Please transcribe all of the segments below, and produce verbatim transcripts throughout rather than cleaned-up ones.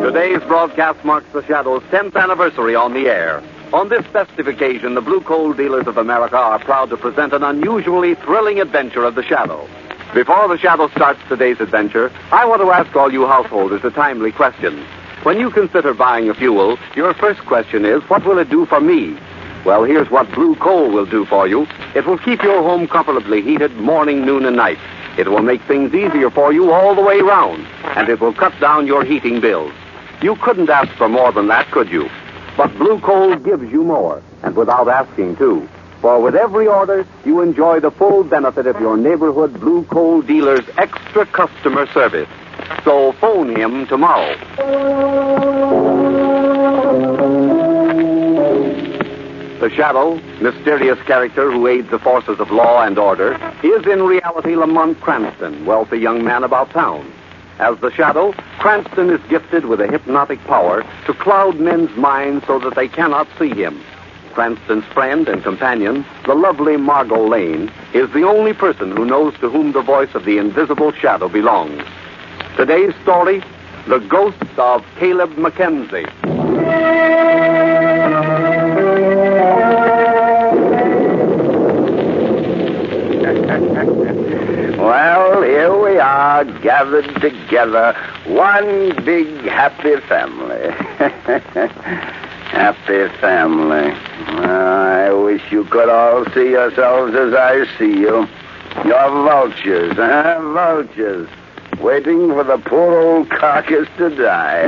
Today's broadcast marks the Shadow's tenth anniversary on the air. On this festive occasion, the Blue Coal Dealers of America are proud to present an unusually thrilling adventure of the Shadow. Before the Shadow starts today's adventure, I want to ask all you householders a timely question. When you consider buying a fuel, your first question is, what will it do for me? Well, here's what Blue Coal will do for you. It will keep your home comfortably heated morning, noon, and night. It will make things easier for you all the way round, and it will cut down your heating bills. You couldn't ask for more than that, could you? But Blue Coal gives you more, and without asking, too. For with every order, you enjoy the full benefit of your neighborhood Blue Coal dealer's extra customer service. So phone him tomorrow. The Shadow, mysterious character who aids the forces of law and order, is in reality Lamont Cranston, wealthy young man about town. As the Shadow, Cranston is gifted with a hypnotic power to cloud men's minds so that they cannot see him. Cranston's friend and companion, the lovely Margot Lane, is the only person who knows to whom the voice of the invisible Shadow belongs. Today's story, The Ghost of Caleb Mackenzie. Well, here we are, gathered together, one big happy family. Happy family. I wish you could all see yourselves as I see you. You're vultures, huh? Vultures. Waiting for the poor old carcass to die.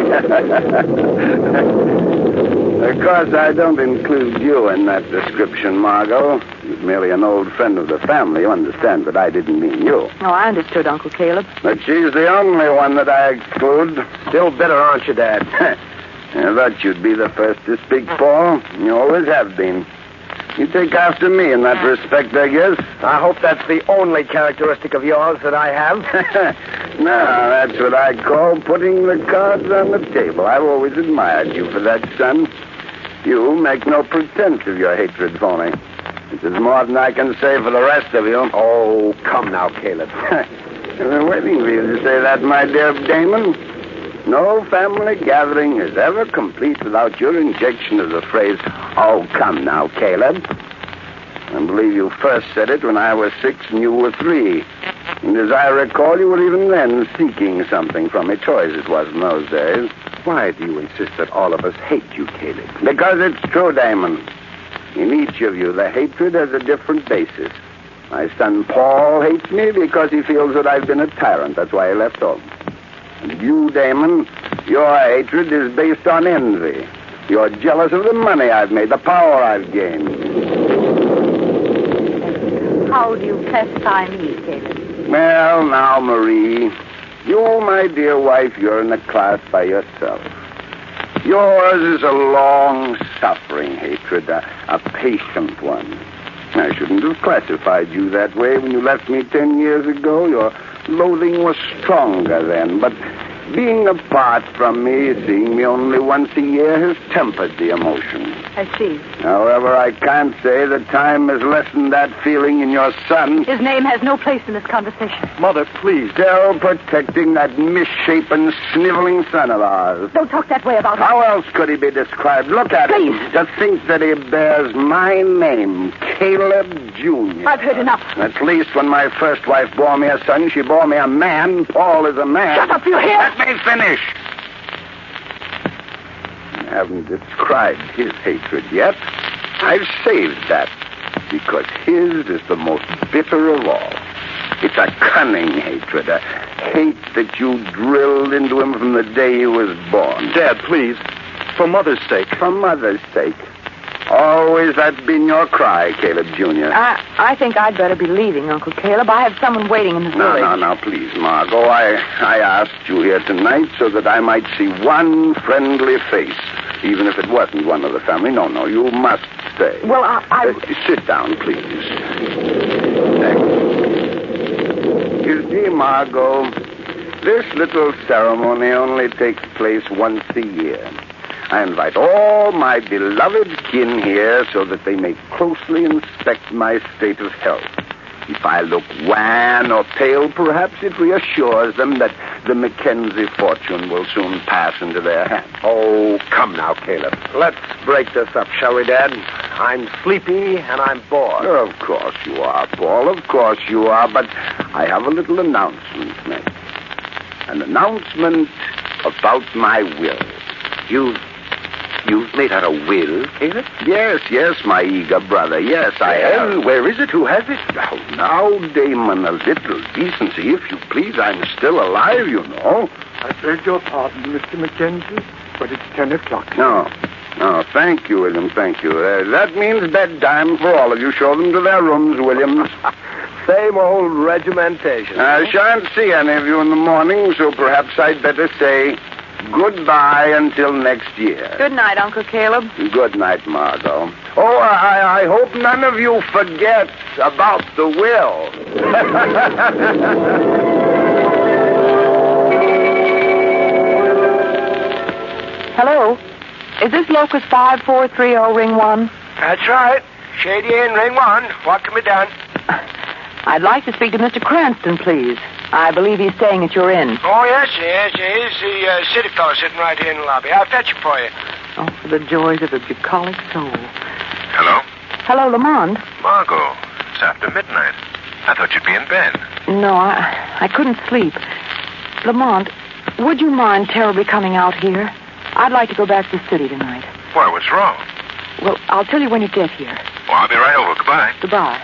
Of course, I don't include you in that description, Margot. You're merely an old friend of the family, you understand, but I didn't mean you. Oh, I understood, Uncle Caleb. But she's the only one that I exclude. Still bitter, aren't you, Dad? I thought you'd be the first to speak, Paul. You always have been. You take after me in that respect, I guess. I hope that's the only characteristic of yours that I have. No, that's what I call putting the cards on the table. I've always admired you for that, son. You make no pretense of your hatred for me. This is more than I can say for the rest of you. Oh, come now, Caleb. I've been waiting for you to say that, my dear Damon. No family gathering is ever complete without your injection of the phrase, oh, come now, Caleb. I believe you first said it when I was six and you were three. And as I recall, you were even then seeking something from me, toys it was in those days. Why do you insist that all of us hate you, Caleb? Because it's true, Damon. In each of you, the hatred has a different basis. My son Paul hates me because he feels that I've been a tyrant. That's why he left home. And you, Damon, your hatred is based on envy. You're jealous of the money I've made, the power I've gained. How do you pacify me, Caleb? Well, now, Marie, you, my dear wife, you're in a class by yourself. Yours is a long-suffering hatred, a, a patient one. I shouldn't have classified you that way when you left me ten years ago. Your loathing was stronger then, but being apart from me, seeing me only once a year, has tempered the emotion. I see. However, I can't say that time has lessened that feeling in your son. His name has no place in this conversation. Mother, please. Still protecting that misshapen, sniveling son of ours. Don't talk that way about him. How else could he be described? Look at Please. him. To think that he bears my name, Caleb Junior I've heard enough. At least when my first wife bore me a son, she bore me a man. Paul is a man. Shut up, you hear? Let me finish. I haven't described his hatred yet. I've saved that because his is the most bitter of all. It's a cunning hatred, a hate that you drilled into him from the day he was born. Dad, please. For Mother's sake. For Mother's sake. Always that's been your cry, Caleb Junior I, I think I'd better be leaving, Uncle Caleb. I have someone waiting in the No, village. no, no, please, Margot. I, I asked you here tonight so that I might see one friendly face, even if it wasn't one of the family. No, no, you must stay. Well, I... I... Uh, sit down, please. Thanks. You see, Margot, this little ceremony only takes place once a year. I invite all my beloved kin here so that they may closely inspect my state of health. If I look wan or pale, perhaps it reassures them that the Mackenzie fortune will soon pass into their hands. Oh, come now, Caleb. Let's break this up, shall we, Dad? I'm sleepy and I'm bored. Of course you are, Paul. Of course you are. But I have a little announcement to make. An announcement about my will. You... You've made out a will, Caleb? Yes, yes, my eager brother. Yes, I well, have. Where is it? Who has it? Now, now, Damon, a little decency, if you please. I'm still alive, you know. I beg your pardon, Mister Mackenzie, but it's ten o'clock. No, no, thank you, William, thank you. Uh, that means bedtime for all of you. Show them to their rooms, William. Same old regimentation. I shan't see any of you in the morning, so perhaps I'd better say goodbye until next year. Good night, Uncle Caleb. Good night, Margot. Oh, I, I hope none of you forget about the will. Hello? Is this Locust five four three zero, ring one? That's right. Shady Inn, ring one. What can be done? I'd like to speak to Mister Cranston, please. I believe he's staying at your inn. Oh, yes, yes. He's the uh, city fellow sitting right here in the lobby. I'll fetch him for you. Oh, for the joys of a bucolic soul. Hello? Hello, Lamont. Margot, it's after midnight. I thought you'd be in bed. No, I, I couldn't sleep. Lamont, would you mind terribly coming out here? I'd like to go back to the city tonight. Why, what's wrong? Well, I'll tell you when you get here. Well, I'll be right over. Goodbye. Goodbye.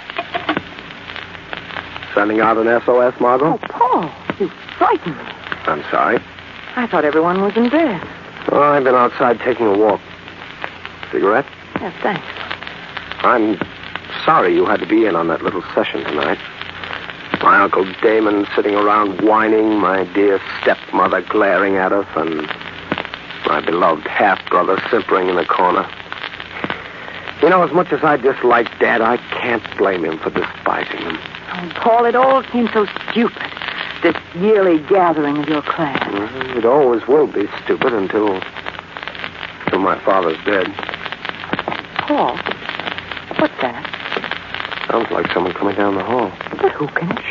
Sending out an S O S, Margot? Oh, Paul, you frightened me. I'm sorry. I thought everyone was in bed. Oh, I've been outside taking a walk. Cigarette? Yes, thanks. I'm sorry you had to be in on that little session tonight. My Uncle Damon sitting around whining, my dear stepmother glaring at us, and my beloved half-brother simpering in the corner. You know, as much as I dislike Dad, I can't blame him for despising him. Oh, Paul, it all seems so stupid, this yearly gathering of your clan. Mm-hmm. It always will be stupid until, until my father's dead. Paul, what's that? Sounds like someone coming down the hall. But who can it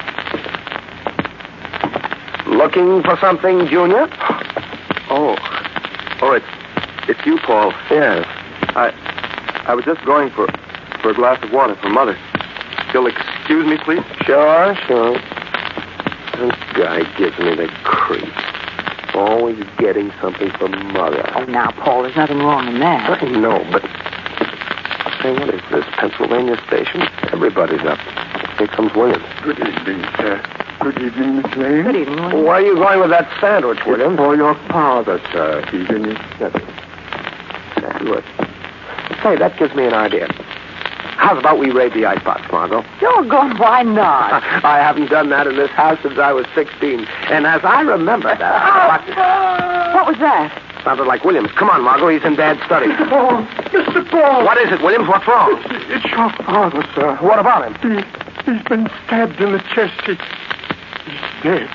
be? Looking for something, Junior? Oh. Oh, it's it's you, Paul. Yes. I I was just going for for a glass of water for Mother. You'll excuse me, please? Sure, sure. This guy gives me the creeps. Always getting something for Mother. Oh, now, Paul, there's nothing wrong in that. I know, but... Say, what is this, Pennsylvania station? Everybody's up. Here comes William. Good evening, sir. Good evening, Miss Lane. Good evening, William. Why are you going with that sandwich, William? For your father, sir. He's in his study. Good. Say, that gives me an idea. How's about we raid the icebox, Margot? Doggone, why not? I haven't done that in this house since I was sixteen. And as I remember that... What was that? Sounded like Williams. Come on, Margot. He's in Dad's study. Oh, Mister Paul. What is it, Williams? What's wrong? It's your father, sir. What about him? He, he's been stabbed in the chest. He, he's dead.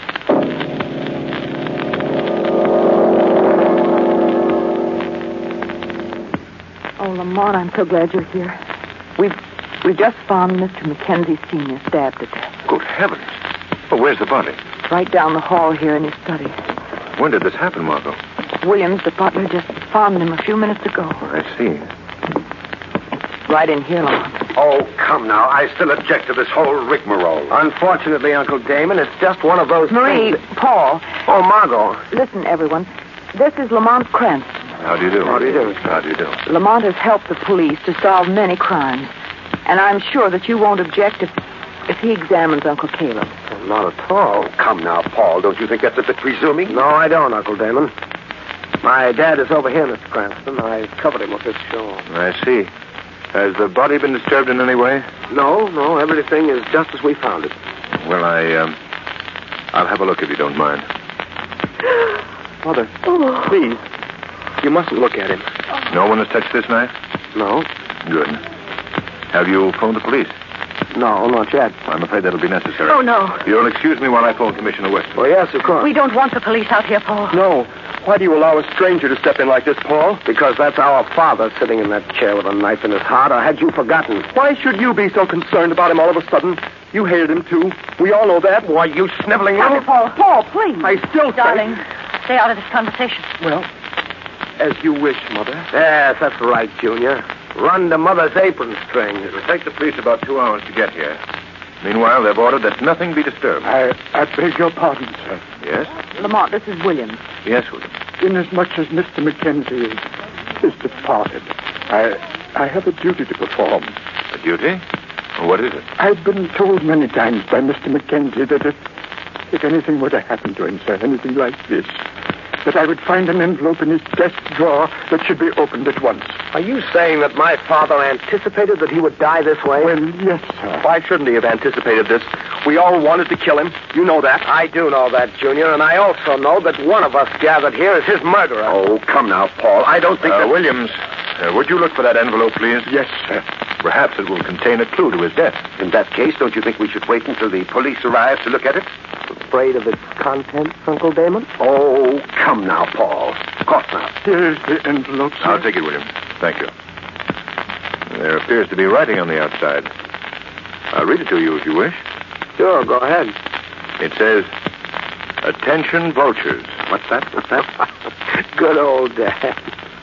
Oh, Lamont, I'm so glad you're here. We've we've just found Mister Mackenzie Senior stabbed to death. Good heavens. Well, where's the body? Right down the hall here in his study. When did this happen, Margot? Williams, the butler, just found him a few minutes ago. I see. It's right in here, Lamont. Oh, come now. I still object to this whole rigmarole. Unfortunately, Uncle Damon, it's just one of those Marie, things that... Paul. Oh, Margot. Listen, everyone. This is Lamont Cranston. How do you do? How do you do? How do you do? Lamont has helped the police to solve many crimes. And I'm sure that you won't object if, if he examines Uncle Caleb. Well, not at all. Come now, Paul. Don't you think that's a bit presuming? No, I don't, Uncle Damon. My dad is over here, Mister Cranston. I covered him with this shawl. I see. Has the body been disturbed in any way? No, no, everything is just as we found it. Well, I, um... I'll have a look if you don't mind. Mother, Oh. please. You mustn't look at him. No one has touched this knife? No? Good. Have you phoned the police? No, not yet. I'm afraid that'll be necessary. Oh, no. You'll excuse me while I phone Commissioner Weston. Well, yes, of course. We don't want the police out here, Paul. No. Why do you allow a stranger to step in like this, Paul? Because that's our father sitting in that chair with a knife in his heart, or had you forgotten? Why should you be so concerned about him all of a sudden? You hated him, too. We all know that. Why, you sniveling little... Paul, Paul, please. I still say... Darling, stay out of this conversation. Well, as you wish, Mother. Yes, that's right, Junior. Run to Mother's apron string. It will take the police about two hours to get here. Meanwhile, they've ordered that nothing be disturbed. I, I beg your pardon, sir. Yes? Lamont, this is Williams. Yes, William. Inasmuch as Mister Mackenzie is, is departed, I, I have a duty to perform. A duty? What is it? I've been told many times by Mister Mackenzie that if, if anything were to happen to him, sir, anything like this, that I would find an envelope in his desk drawer that should be opened at once. Are you saying that my father anticipated that he would die this way? Well, yes, sir. Why shouldn't he have anticipated this? We all wanted to kill him. You know that. I do know that, Junior, and I also know that one of us gathered here is his murderer. Oh, come now, Paul. I don't think Uh, that... Williams, uh, would you look for that envelope, please? Yes, sir. Perhaps it will contain a clue to his death. In that case, don't you think we should wait until the police arrive to look at it? Afraid of its contents, Uncle Damon? Oh, come now, Paul. Of course not. Here's the envelope, sir. I'll take it, William. Thank you. There appears to be writing on the outside. I'll read it to you if you wish. Sure, go ahead. It says, "Attention, vultures." What's that? What's that? Good old Dad.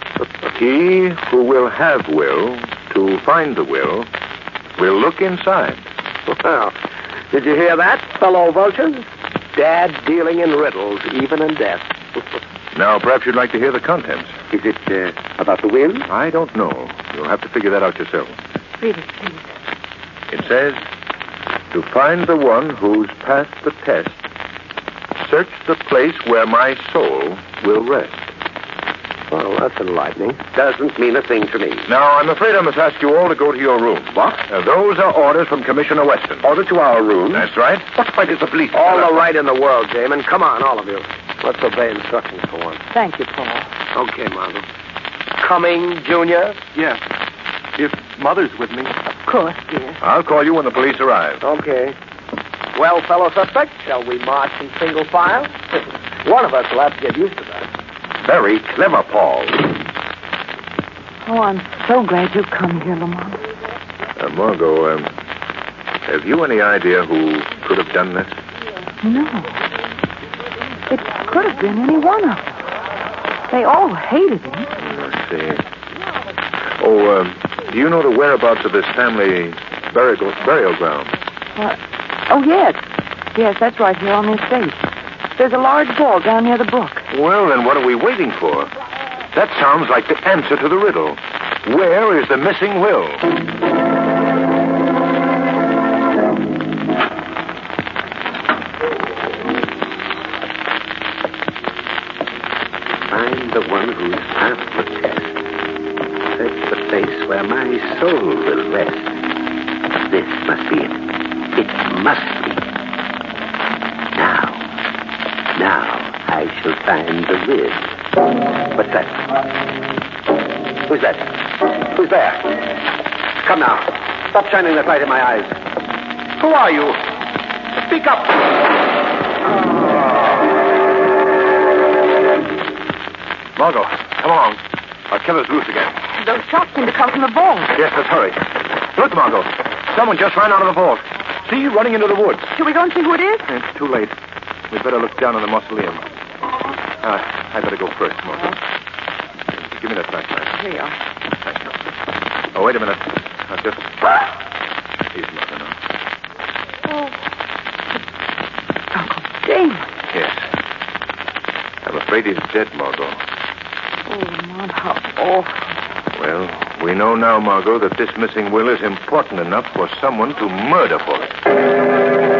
He who will have will to find the will will look inside. Well, did you hear that, fellow vultures? Dad dealing in riddles, even in death. Now, perhaps you'd like to hear the contents. Is it uh, about the will? I don't know. You'll have to figure that out yourself. Read it, please. It says, "To find the one who's passed the test, search the place where my soul will rest." Well, that's enlightening. Doesn't mean a thing to me. Now, I'm afraid I must ask you all to go to your room. What? Uh, those are orders from Commissioner Weston. Order to our room? That's right. What fight is the police? All the right in the world, Damon. Come on, all of you. Let's obey instructions for once. Thank you, Paul. Okay, Margot. Coming, Junior? Yes. If Mother's with me. Of course, dear. I'll call you when the police arrive. Okay. Well, fellow suspects, shall we march in single file? One of us will have to get used to that. Very clever, Paul. Oh, I'm so glad you've come here, Lamont. Uh, Margot, um, have you any idea who could have done this? No. It could have been any one of them. They all hated him. Let's see. Oh, um, do you know the whereabouts of this family burial, burial ground? What? Oh, yes. Yes, that's right here on the estate. There's a large vault down near the brook. Well, then what are we waiting for? That sounds like the answer to the riddle. Where is the missing will? Find the one who's passed the test. Search the place where my soul will rest. This must be it. It must be. Now. Now I shall find the will. What's that? Who's that? Who's there? Come now. Stop shining that light in my eyes. Who are you? Speak up. Margot, come along. Our killer's loose again. Those shots seem to come from the vault. Yes, let's hurry. Look, Margot. Someone just ran out of the vault. See, running into the woods. Should we go and see who it is? It's too late. We'd better look down on the mausoleum. Uh, I better go first, Margot. Give me that flashlight. Here you are. Thank you. Oh, wait a minute. I'll just... He's not enough. Oh. Uncle Damon. Yes. I'm afraid he's dead, Margot. Oh, Lamont, how awful. Well, we know now, Margot, that this missing will is important enough for someone to murder for it.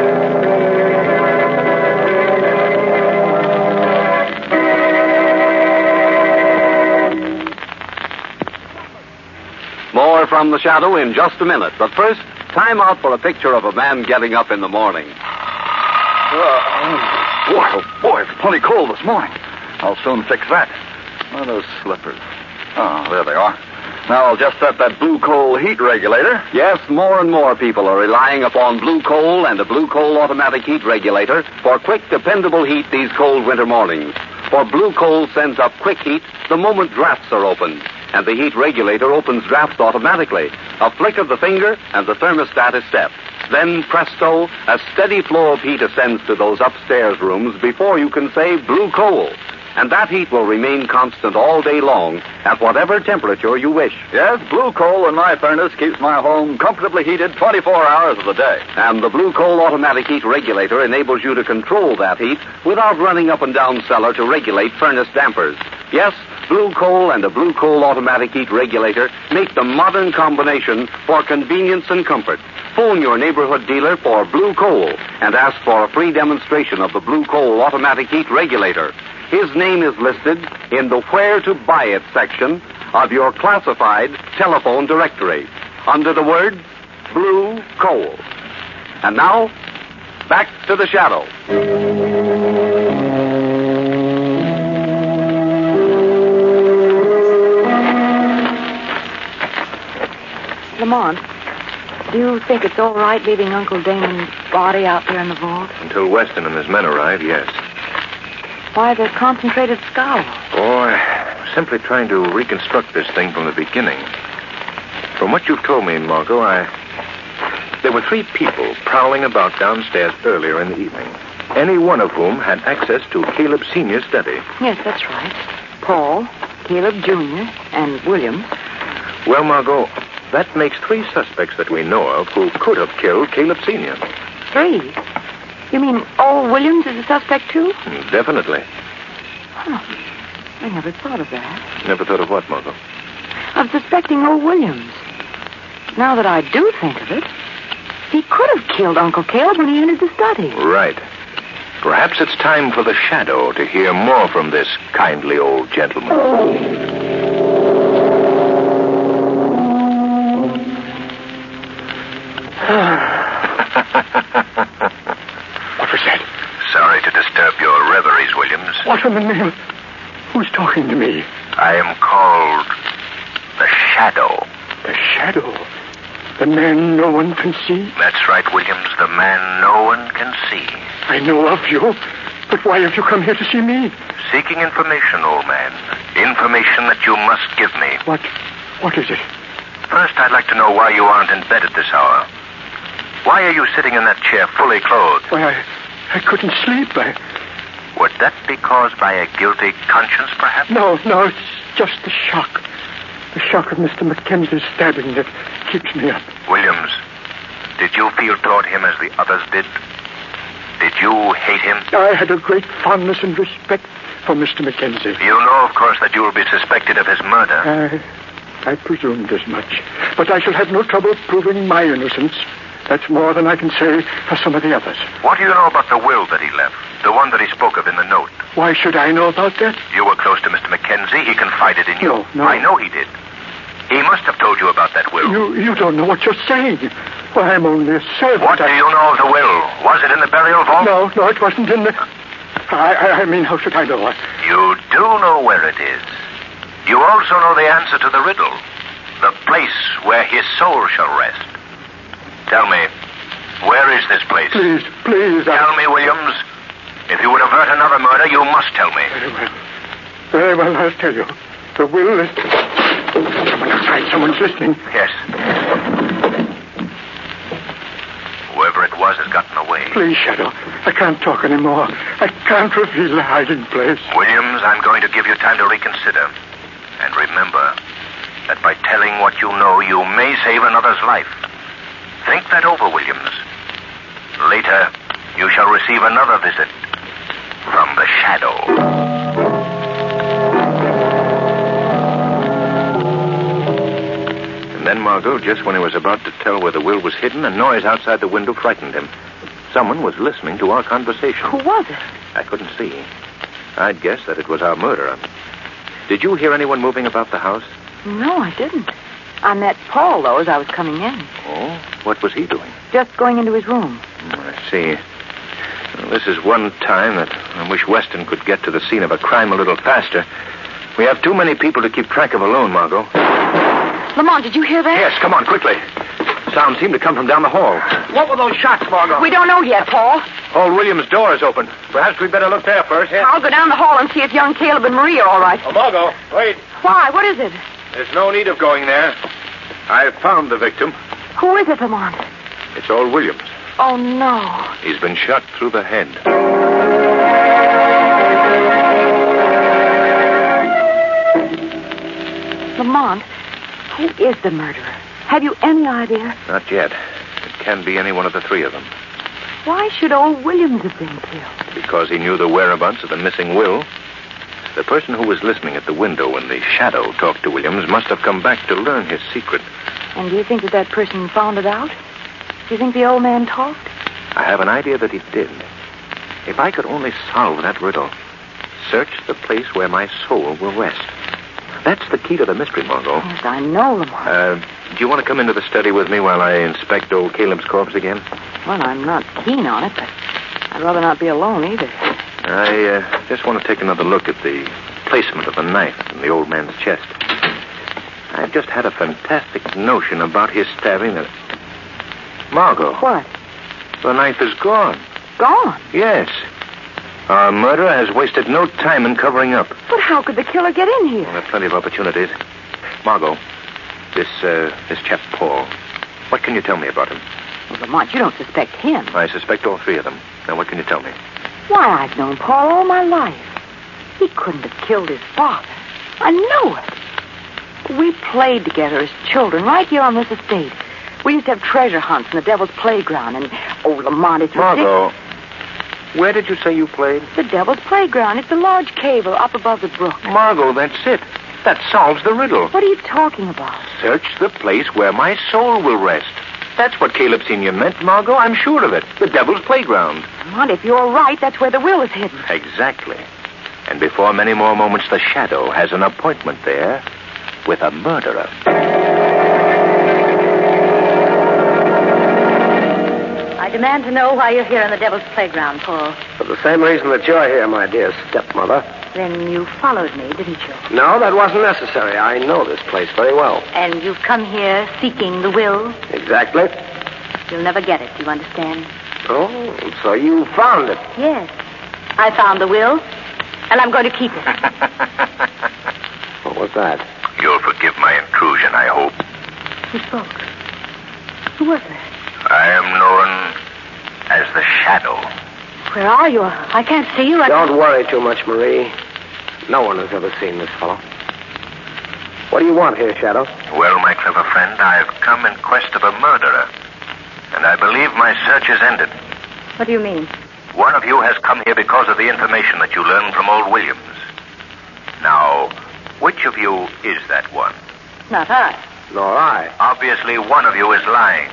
More from the shadow in just a minute. But first, time out for a picture of a man getting up in the morning. Uh, boy, oh boy, it's plenty cold this morning. I'll soon fix that. Where are those slippers? Oh, there they are. Now I'll just set that blue coal heat regulator. Yes, more and more people are relying upon blue coal and a blue coal automatic heat regulator for quick, dependable heat these cold winter mornings. For blue coal sends up quick heat the moment drafts are opened, and the heat regulator opens drafts automatically. A flick of the finger and the thermostat is set. Then, presto, a steady flow of heat ascends to those upstairs rooms before you can say blue coal. And that heat will remain constant all day long at whatever temperature you wish. Yes, blue coal in my furnace keeps my home comfortably heated twenty-four hours of the day. And the Blue Coal automatic heat regulator enables you to control that heat without running up and down cellar to regulate furnace dampers. Yes, Blue Coal and a Blue Coal automatic heat regulator make the modern combination for convenience and comfort. Phone your neighborhood dealer for Blue Coal and ask for a free demonstration of the Blue Coal automatic heat regulator. His name is listed in the Where to Buy It section of your classified telephone directory under the word Blue Coal. And now, back to the Shadow. Lamont, do you think it's all right leaving Uncle Damon's body out there in the vault? Until Weston and his men arrive, yes. Why the concentrated scowl? Boy, simply trying to reconstruct this thing from the beginning. From what you've told me, Margot, I... There were three people prowling about downstairs earlier in the evening, any one of whom had access to Caleb Senior's study. Yes, that's right. Paul, Caleb Junior, and Williams. Well, Margot, that makes three suspects that we know of who could have killed Caleb Senior. Three? You mean old Williams is a suspect, too? Definitely. Huh. I never thought of that. Never thought of what, Margot? Of suspecting old Williams. Now that I do think of it, he could have killed Uncle Caleb when he entered the study. Right. Perhaps it's time for the Shadow to hear more from this kindly old gentleman. What was that? Sorry to disturb your reveries, Williams. What in the name? Who's talking to me? I am called the Shadow. The Shadow? The man no one can see? That's right, Williams. The man no one can see. I know of you, but why have you come here to see me? Seeking information, old man. Information that you must give me. What? What is it? First, I'd like to know why you aren't in bed at this hour. Why are you sitting in that chair fully clothed? Why, I, I couldn't sleep. I... Would that be caused by a guilty conscience, perhaps? No, no, it's just the shock. The shock of Mister Mackenzie's stabbing that keeps me up. Williams, did you feel toward him as the others did? Did you hate him? I had a great fondness and respect for Mister Mackenzie. You know, of course, that you will be suspected of his murder. I, I presumed as much. But I shall have no trouble proving my innocence. That's more than I can say for some of the others. What do you know about the will that he left? The one that he spoke of in the note? Why should I know about that? You were close to Mister Mackenzie. He confided in you. No, no. I know he did. He must have told you about that will. You you don't know what you're saying. Why, I'm only a servant. What I... do you know of the will? Was it in the burial vault? No, no, it wasn't in the... I, I, I mean, how should I know? I... You do know where it is. You also know the answer to the riddle. The place where his soul shall rest. Tell me, where is this place? Please, please. I... Tell me, Williams. If you would avert another murder, you must tell me. Very well. Very well, I'll tell you. The will is... Someone outside. Someone's listening. Yes. Whoever it was has gotten away. Please, Shadow. I can't talk anymore. I can't reveal the hiding place. Williams, I'm going to give you time to reconsider. And remember that by telling what you know, you may save another's life. Think that over, Williams. Later, you shall receive another visit from the Shadow. And then, Margot, just when he was about to tell where the will was hidden, a noise outside the window frightened him. Someone was listening to our conversation. Who was it? I couldn't see. I'd guess that it was our murderer. Did you hear anyone moving about the house? No, I didn't. I met Paul, though, as I was coming in. Oh? What was he doing? Just going into his room. Oh, I see. Well, this is one time that I wish Weston could get to the scene of a crime a little faster. We have too many people to keep track of alone, Margot. Lamont, did you hear that? Yes, come on, quickly. Sound seemed to come from down the hall. What were those shots, Margot? We don't know yet, Paul. Old William's door is open. Perhaps we'd better look there first. I'll go down the hall and see if young Caleb and Marie are all right. Oh, Margot, wait. Why? What is it? There's no need of going there. I've found the victim. Who is it, Lamont? It's old Williams. Oh, no. He's been shot through the head. Lamont, who is the murderer? Have you any idea? Not yet. It can be any one of the three of them. Why should old Williams have been killed? Because he knew the whereabouts of the missing will. The person who was listening at the window when the shadow talked to Williams must have come back to learn his secret. And do you think that that person found it out? Do you think the old man talked? I have an idea that he did. If I could only solve that riddle, search the place where my soul will rest. That's the key to the mystery, Margot. Yes, I know, Lamont. Uh, do you want to come into the study with me while I inspect old Caleb's corpse again? Well, I'm not keen on it, but I'd rather not be alone either. I uh, just want to take another look at the placement of the knife in the old man's chest. I've just had a fantastic notion about his stabbing the... Margot. What? The knife is gone. Gone? Yes. Our murderer has wasted no time in covering up. But how could the killer get in here? Well, there are plenty of opportunities. Margot, this, uh, this chap Paul, what can you tell me about him? Well, Lamont, you don't suspect him. I suspect all three of them. Now, what can you tell me? Why, I've known Paul all my life. He couldn't have killed his father. I know it. We played together as children right here on this estate. We used to have treasure hunts in the Devil's Playground, and, oh, Lamont, it's Margot, ridiculous. Where did you say you played? The Devil's Playground. It's a large cable up above the brook. Margot, that's it. That solves the riddle. What are you talking about? Search the place where my soul will rest. That's what Caleb Senior meant, Margot. I'm sure of it. The Devil's Playground. Lamont, if you're right, that's where the will is hidden. Exactly. And before many more moments, the shadow has an appointment there with a murderer. I demand to know why you're here in the Devil's Playground, Paul. For the same reason that you're here, my dear stepmother. Then you followed me, didn't you? No, that wasn't necessary. I know this place very well. And you've come here seeking the will? Exactly. You'll never get it, you understand? Oh, so you found it. Yes. I found the will, and I'm going to keep it. What was that? You'll forgive my intrusion, I hope. Who spoke? Who was it? I am known as the Shadow. Where are you? I can't see you. I Don't can't... worry too much, Marie. No one has ever seen this fellow. What do you want here, Shadow? Well, my clever friend, I've come in quest of a murderer. And I believe my search is ended. What do you mean? One of you has come here because of the information that you learned from old Williams. Now, which of you is that one? Not I. Nor I. Obviously, one of you is lying.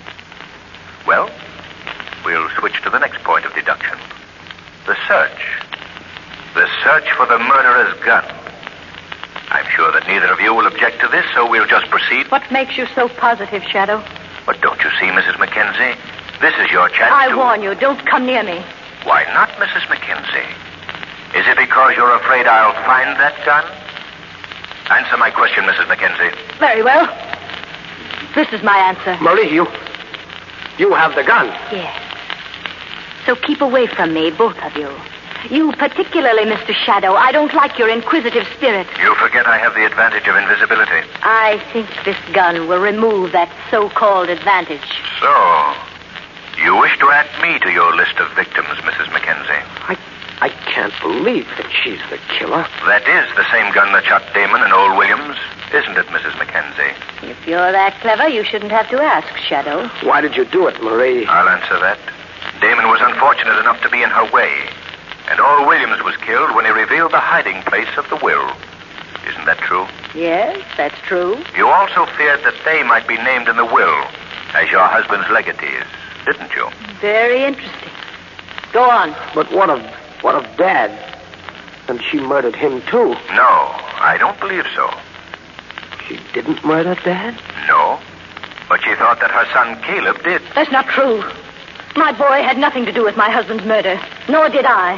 Well, we'll switch to the next point of deduction. The search. The search for the murderer's gun. I'm sure that neither of you will object to this, so we'll just proceed. What makes you so positive, Shadow? But don't you see, Missus Mackenzie? This is your chance I to... warn you, don't come near me. Why not, Missus Mackenzie? Is it because you're afraid I'll find that gun? Answer my question, Missus Mackenzie. Very well. This is my answer. Marie, you... You have the gun. Yes. So keep away from me, both of you. You particularly, Mister Shadow. I don't like your inquisitive spirit. You forget I have the advantage of invisibility. I think this gun will remove that so-called advantage. So, you wish to add me to your list of victims, Missus Mackenzie? I, I can't believe that she's the killer. That is the same gun that shot Damon and old Williams, isn't it, Missus Mackenzie? If you're that clever, you shouldn't have to ask, Shadow. Why did you do it, Marie? I'll answer that. Damon was unfortunate enough to be in her way. And old Williams was killed when he revealed the hiding place of the will. Isn't that true? Yes, that's true. You also feared that they might be named in the will as your husband's legatees, didn't you? Very interesting. Go on. But what of what of Dad? And she murdered him, too. No, I don't believe so. She didn't murder Dad? No, but she thought that her son Caleb did. That's not true. My boy had nothing to do with my husband's murder, nor did I.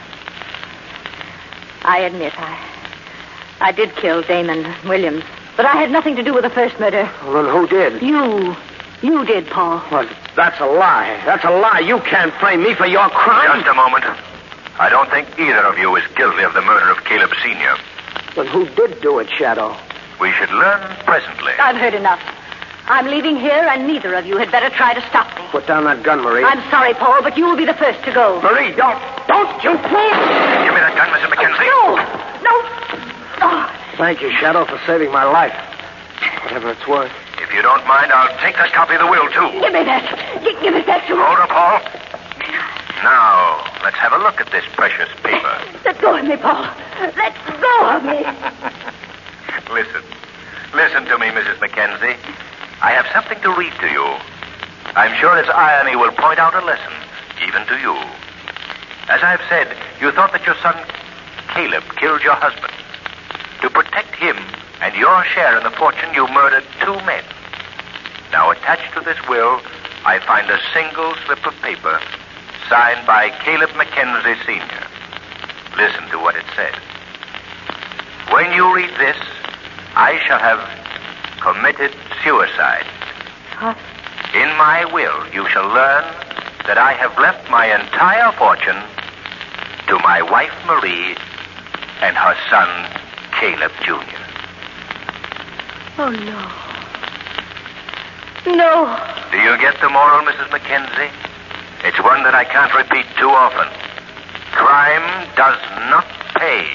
I admit I... I did kill Damon Williams, but I had nothing to do with the first murder. Well, then who did? You. You did, Paul. Well, that's a lie. That's a lie. You can't frame me for your crime. Just a moment. I don't think either of you is guilty of the murder of Caleb Senior Then who did do it, Shadow? We should learn presently. I've heard enough. I'm leaving here, and neither of you had better try to stop me. Put down that gun, Marie. I'm sorry, Paul, but you will be the first to go. Marie, don't. Don't you please. Give me that gun, Missus Mackenzie. No, no. Oh. Thank you, Shadow, for saving my life. Whatever it's worth. If you don't mind, I'll take that copy of the will, too. Give me that. G- give it back to me. Hold her, Paul. Now, let's have a look at this precious paper. Let go of me, Paul. Let go of me. Listen. Listen to me, Missus Mackenzie. I have something to read to you. I'm sure its irony will point out a lesson, even to you. As I've said, you thought that your son, Caleb, killed your husband. To protect him and your share in the fortune, you murdered two men. Now, attached to this will, I find a single slip of paper signed by Caleb Mackenzie, Senior Listen to what it says. When you read this, I shall have committed suicide. What? In my will, you shall learn that I have left my entire fortune to my wife, Marie, and her son, Caleb, Junior Oh, no. No. Do you get the moral, Missus Mackenzie? It's one that I can't repeat too often. Crime does not pay.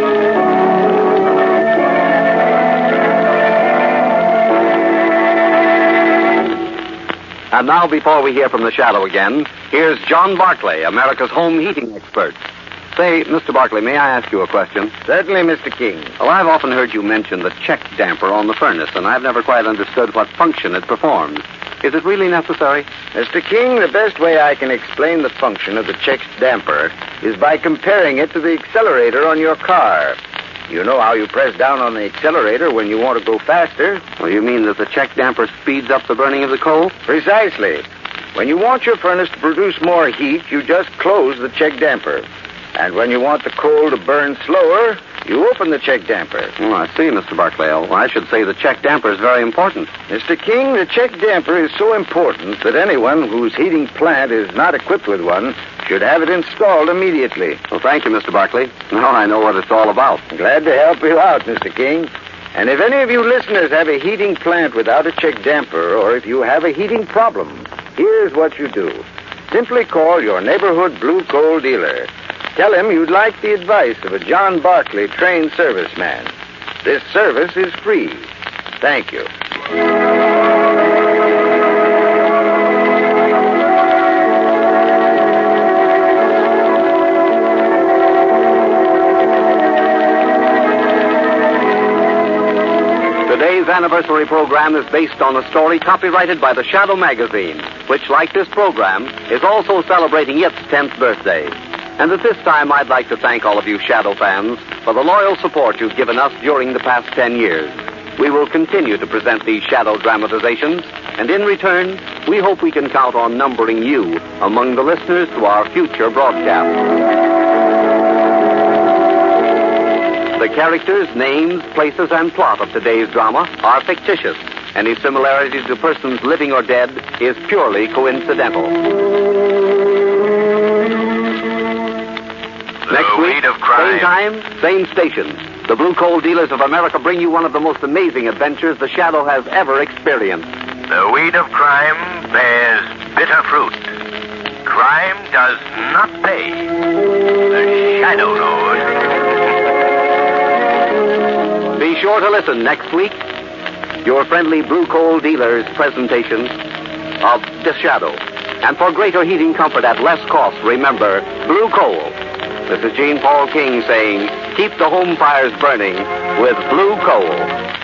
And now, before we hear from the Shadow again, here's John Barclay, America's home heating expert. Say, Mister Barclay, may I ask you a question? Certainly, Mister King. Well, I've often heard you mention the check damper on the furnace, and I've never quite understood what function it performs. Is it really necessary? Mister King, the best way I can explain the function of the check damper is by comparing it to the accelerator on your car. You know how you press down on the accelerator when you want to go faster. Well, you mean that the check damper speeds up the burning of the coal? Precisely. When you want your furnace to produce more heat, you just close the check damper. And when you want the coal to burn slower, you open the check damper. Oh, I see, Mister Barclay. Well, I should say the check damper is very important. Mister King, the check damper is so important that anyone whose heating plant is not equipped with one should have it installed immediately. Well, thank you, Mister Barclay. Now I know what it's all about. Glad to help you out, Mister King. And if any of you listeners have a heating plant without a check damper, or if you have a heating problem, here's what you do. Simply call your neighborhood blue coal dealer. Tell him you'd like the advice of a John Barclay trained serviceman. This service is free. Thank you. Today's anniversary program is based on a story copyrighted by the Shadow magazine, which, like this program, is also celebrating its tenth birthday. And at this time, I'd like to thank all of you Shadow fans for the loyal support you've given us during the past ten years. We will continue to present these Shadow dramatizations, and in return, we hope we can count on numbering you among the listeners to our future broadcasts. The characters, names, places, and plot of today's drama are fictitious. Any similarity to persons living or dead is purely coincidental. Next week, same time, same station. The Blue Coal Dealers of America bring you one of the most amazing adventures the Shadow has ever experienced. The weed of crime bears bitter fruit. Crime does not pay. The Shadow knows. Be sure to listen next week. Your friendly Blue Coal Dealers presentation of The Shadow. And for greater heating comfort at less cost, remember, Blue Coal. This is Gene Paul King saying, keep the home fires burning with Blue Coal.